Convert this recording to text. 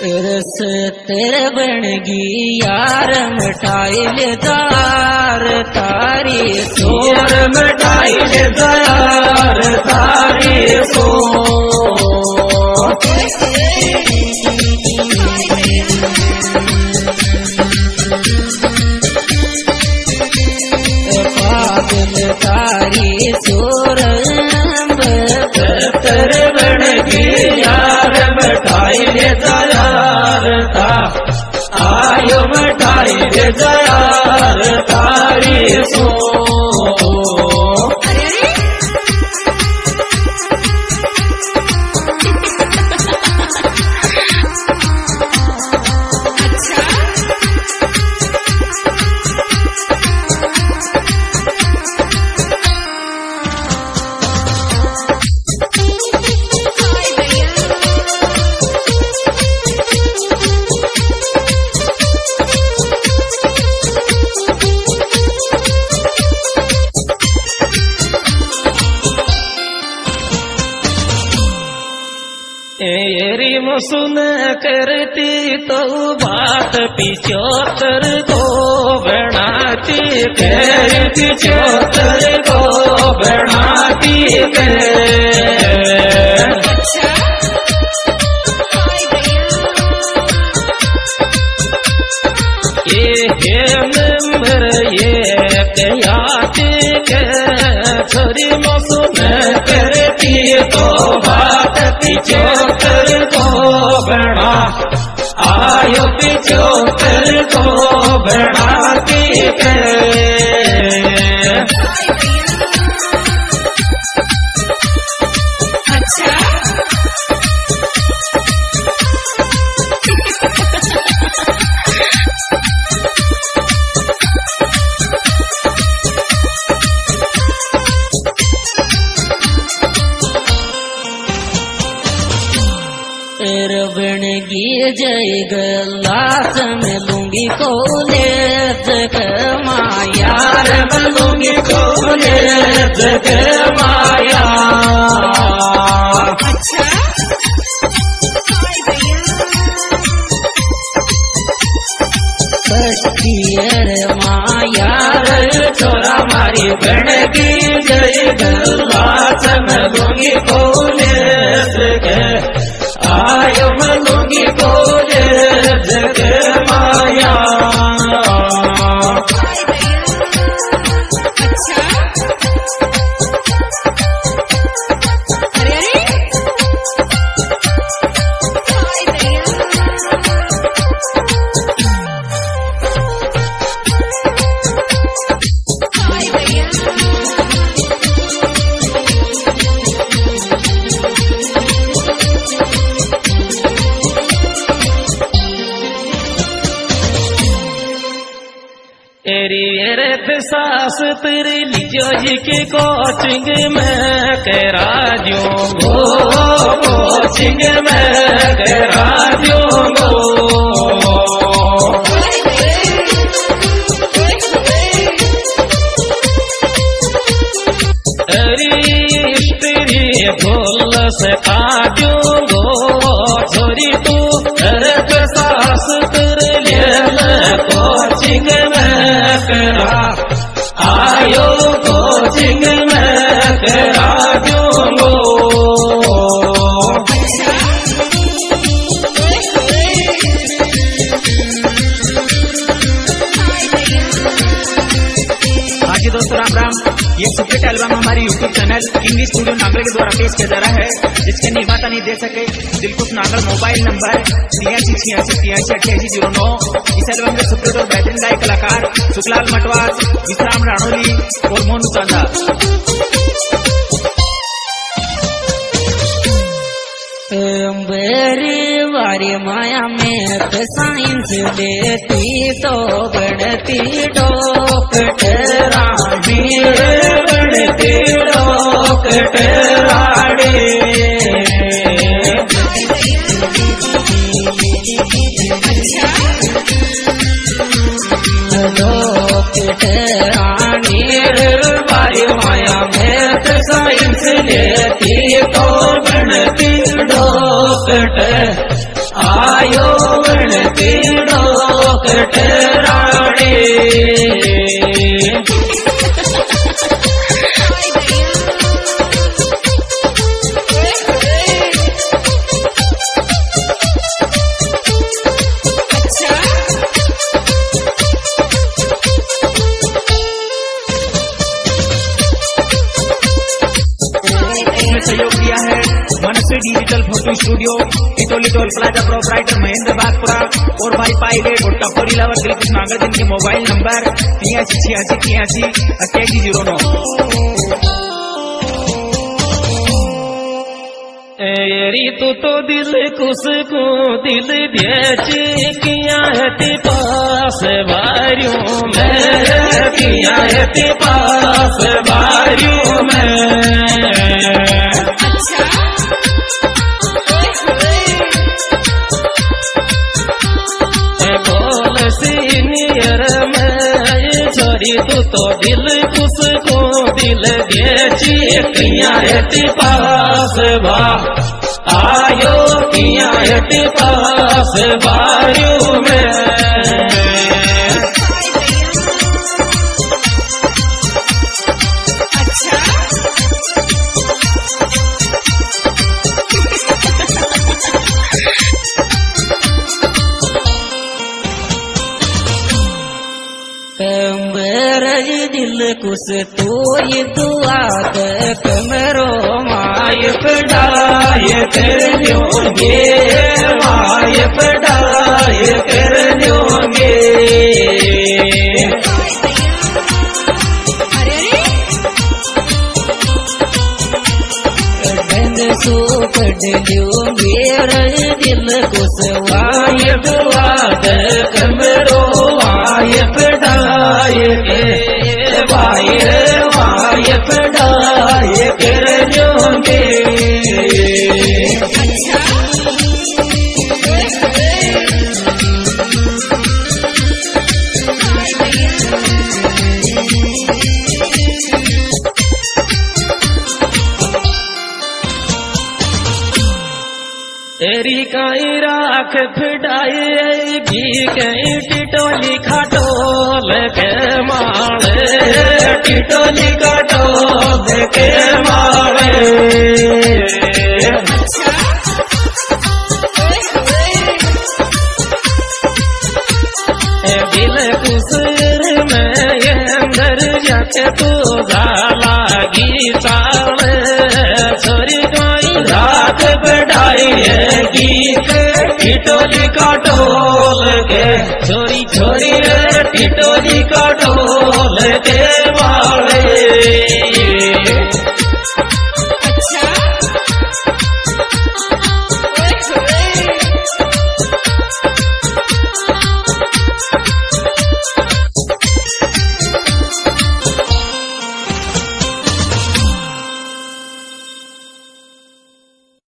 रस तेरे बनगी यार मिठाई दार तारी सोर मिठाई दार तारी सो पागल तारी सोरंब तेरे बनगी यार मिठाई दार ता आयो मिठाई दार तारी सो सुन करती तो बात पिछोतर को बनाती पिछोतर को बनाती ये नंबर ये कहती के थोड़ी सुन करती तो बात पिछोतर को बड़ा आयो पिछोतर को बढ़ाती बनगी जय गलास में लूंगी कोले जग माया लूंगी कोले जग माया माया छोरा मारी बनगी जय गलास में लूंगी कोले जग आयो मलूंगी बोले जग माया सास तेरे लिजो जी की कोचिंग में करा जो कोचिंग में करा जो तेरी भूल से काजो छोरी तू सास तेरे लिए कोचिंग में करा आयो कोचिंग में करा दूंगो हाजी दोस्तों राम राम। ये सुपरहिट एल्बम हमारे YouTube channel English studio Nangal के द्वारा पेश किया जा रहा है, जिसके निर्माता नहीं दे सके दिलकुश नांगल। Mobile number 8386868809। इस एल्बम के सुपरहिट और बेहतरीन गायक कलाकार सुखलाल मटवास, विश्राम राणोली और मोनू चांदा। बेरी वारी माया में साइंस लेती तो बढ़ती डॉक्टरानी बढ़ती डॉक्टरानी डॉक्टरानी वारी माया में साइंस लेती तो बढ़ती डॉक्टर आयो गणती डोक ठराड़े सहयोग दिया है मनसे digital photo studio, Itoli toll plaza proprietor Mahendra Bagpura और भाई पायलट और टप्परी लवर दिलकुश नागर, जिनके मोबाइल नंबर 8386888809। एरी तो दिल कुस को दिल बेच किया है ते पास बारियों में, किया है ते पास बारियों में। बोल सीनियर में छोरी तो दिल कुस को दिल बेच किया है ते पास बा आयो किया है ते पास बारियों में। कमरज दिल कुस तो ये दुआ कमरो माय पढ़ाए कर लोगे, माय पढ़ाए कर लोगे। सो पढ़ लो मेरा दिल कुस वाय दुआद कमरो वाय पढ़ाए के वाय पढ़ाए कर लोगे। तेरी काई राख फिटाएगी कहीं टिटोली खटोल के मारे, टिटोली खटोल के मारे। दिल कुसर में अंदर जाके तू लागी साले, छोरी काई राख बढ़ाएगी टिटोली का ढोल के, छोरी छोरी टिटोली का ढोल के